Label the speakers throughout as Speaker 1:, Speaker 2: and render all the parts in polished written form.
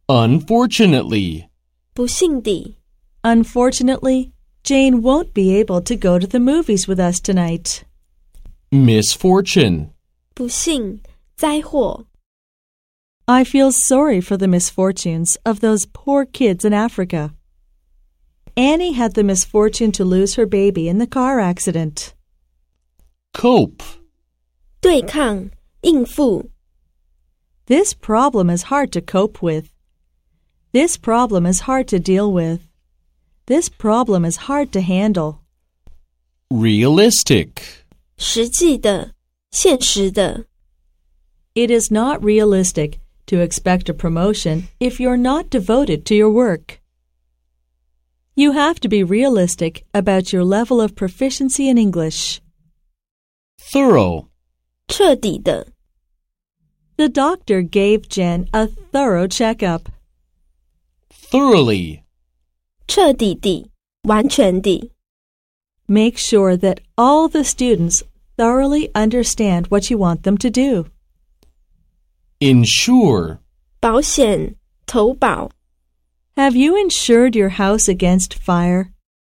Speaker 1: Unfortunately.
Speaker 2: 不幸地
Speaker 3: Unfortunately, Jane won't be able to go to the movies with us tonight.
Speaker 1: Misfortune.
Speaker 2: 不幸灾祸
Speaker 3: I feel sorry for the misfortunes of those poor kids in Africa. Annie had the misfortune to lose her baby in the car accident.
Speaker 1: Cope.
Speaker 2: 对抗应付
Speaker 3: This problem is hard to cope with. This problem is hard to deal with. This problem is hard to handle.
Speaker 1: Realistic.
Speaker 2: 实际的现实的
Speaker 3: It is not realistic to expect a promotion if you're not devoted to your work. You have to be realistic about your level of proficiency in English.
Speaker 1: Thorough.
Speaker 2: 彻底的
Speaker 3: The doctor gave Jen a thorough checkup.
Speaker 1: Thoroughly.
Speaker 2: 彻底地完全地
Speaker 3: Make sure that all the students thoroughly understand what you want them to do.
Speaker 1: Insure.
Speaker 2: 保险投保
Speaker 3: Have you insured your house against fire?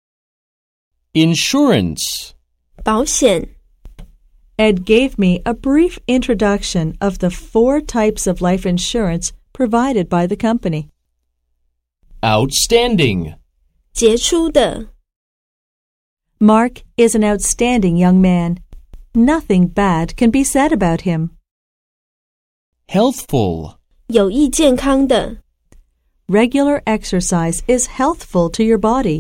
Speaker 1: Insurance.
Speaker 2: 保险
Speaker 3: Ed gave me a brief introduction of the 4 types of life insurance provided by the company.
Speaker 1: Outstanding.
Speaker 2: 杰出的
Speaker 3: Mark is an outstanding young man. Nothing bad can be said about him.
Speaker 1: Healthful.
Speaker 2: 有益健康的
Speaker 3: Regular exercise is healthful to your body.